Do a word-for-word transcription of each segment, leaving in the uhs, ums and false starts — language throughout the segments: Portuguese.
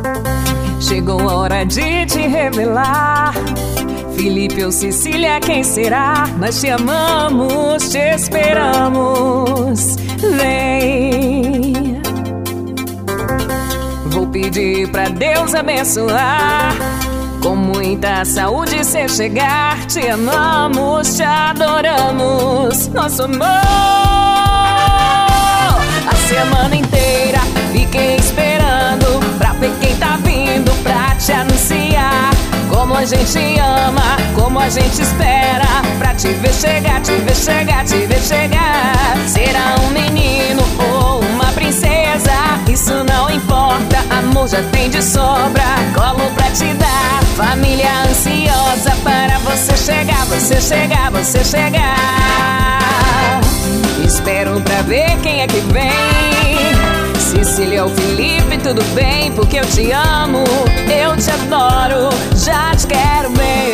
Chegou a hora de te revelar. Felipe ou Cecília, quem será? Nós te amamos, te esperamos. Vem. Vou pedir pra Deus abençoar, com muita saúde cê chegar. Te amamos, te adoramos. Nosso amor, a semana inteira fiquei esperando pra ver quem tá vindo pra te anunciar. Como a gente ama, como a gente espera pra te ver chegar, te ver chegar, te ver chegar. Será um menino ou uma princesa, isso não importa, amor já tem de sobra. Colo pra te dar, família ansiosa para você chegar, você chegar, você chegar. Espero pra ver quem é que vem. Cecília ou Felipe, tudo bem, porque eu te amo, eu te adoro, já te quero bem.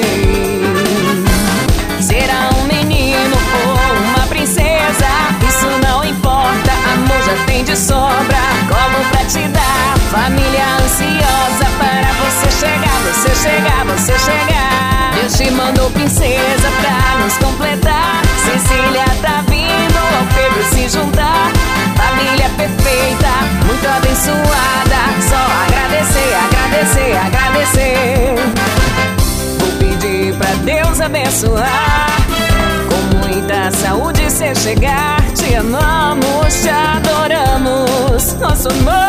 Será um menino ou uma princesa, isso não importa, amor já tem de sobra. Como pra te dar, família ansiosa para você chegar, você chegar, você chegar. Deus te mandou princesa pra nos completar. Cecília tá vindo ao Pedro se juntar. Família perfeita, muito abençoada. Só agradecer, agradecer, agradecer. Vou pedir pra Deus abençoar, com muita saúde cê chegar. Te amamos, te adoramos. Nosso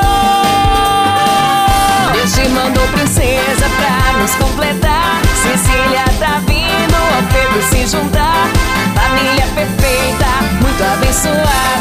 amor, Deus te mandou princesa pra nos completar. Cecília tá vindo ao Pedro se juntar. Família perfeita, muito abençoada.